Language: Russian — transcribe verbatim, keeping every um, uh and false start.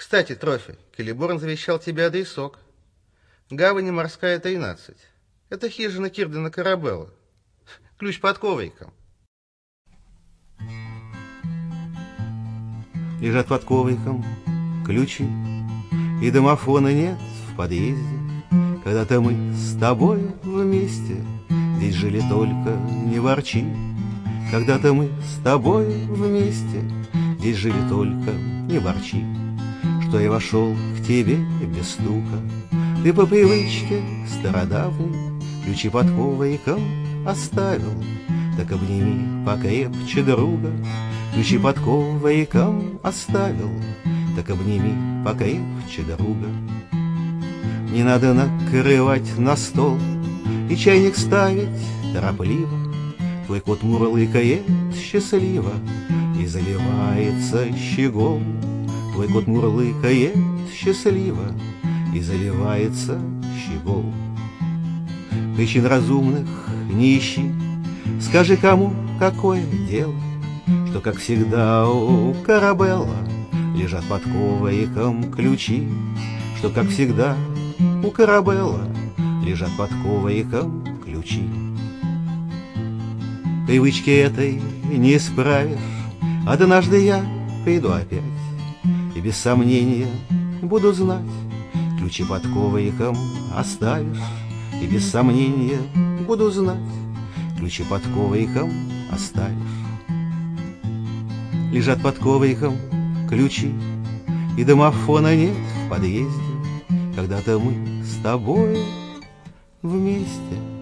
Кстати, Трофи, Келеборн завещал тебе адресок. Гавань морская, тринадцать. Это хижина Кирдена Карабелла. Ключ под ковриком. Лежат под ковриком ключи, и домофона нет в подъезде. Когда-то мы с тобой вместе здесь жили, только не ворчи. Когда-то мы с тобой вместе здесь жили, только не ворчи. Что я вошел к тебе без стука, ты по привычке стародавней ключи под ковриком оставил. Так обними покрепче друга, ключи под ковриком оставил. Так обними покрепче друга. Не надо накрывать на стол и чайник ставить торопливо. Твой кот мурлыкает счастливо и заливается щегол. Твой кот мурлыкает счастливо и заливается щегол. Причин разумных не ищи, скажи, кому какое дело, что, как всегда, у Карабелла лежат под ковриком ключи, что, как всегда, у Карабелла лежат под ковриком ключи. Привычки этой не исправишь, однажды я приду опять и без сомнения буду знать, ключи под ковриком оставишь, и без сомнения буду знать, ключи под ковриком оставишь. Лежат под ковриком ключи, и домофона нет в подъезде. Когда-то мы с тобой вместе